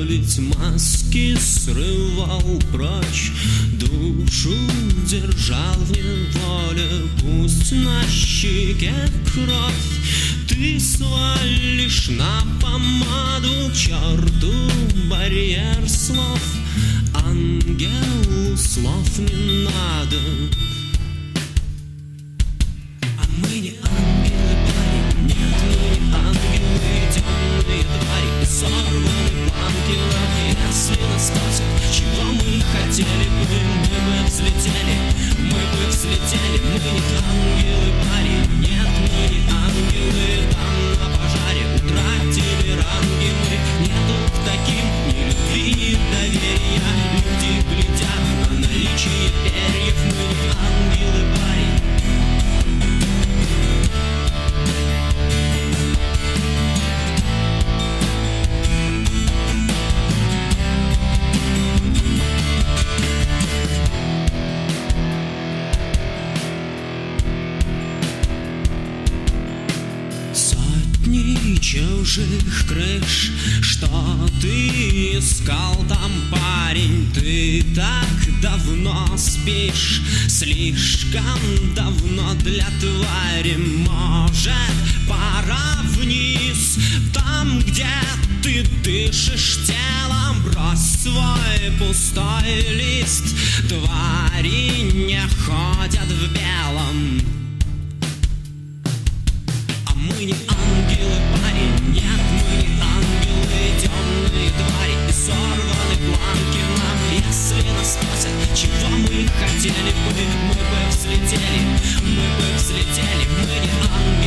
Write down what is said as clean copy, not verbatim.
ведь маски срывал прочь, душу держал в неволе, пусть на щеке кровь. Ты свалишь на помаду к черту барьер слов, ангелу слов не надо. А мы не ангелы, парень, нет, мы не ангелы, темные твари, сорваны планки нам. Если нас спросят, чего мы хотели бы, мы бы взлетели, мы не ангелы, парень, нет, мы не ангелы. Там на пожаре утратили ранги мы, нету к таким ни любви, ни доверия. Люди глядят на наличие перьев, мы не ангелы, парень. Чужих крыш, что ты искал там, парень? Ты так давно спишь, слишком давно для твари. Может, пора вниз, там, где ты дышишь телом, брось свой пустой лист. Твари не ходят в белом. А мы не ангелы, парень, нет, мы не ангелы, темные твари и сорваны планки нам. Если нас спросят, чего мы хотели бы, мы бы взлетели, мы не ангелы.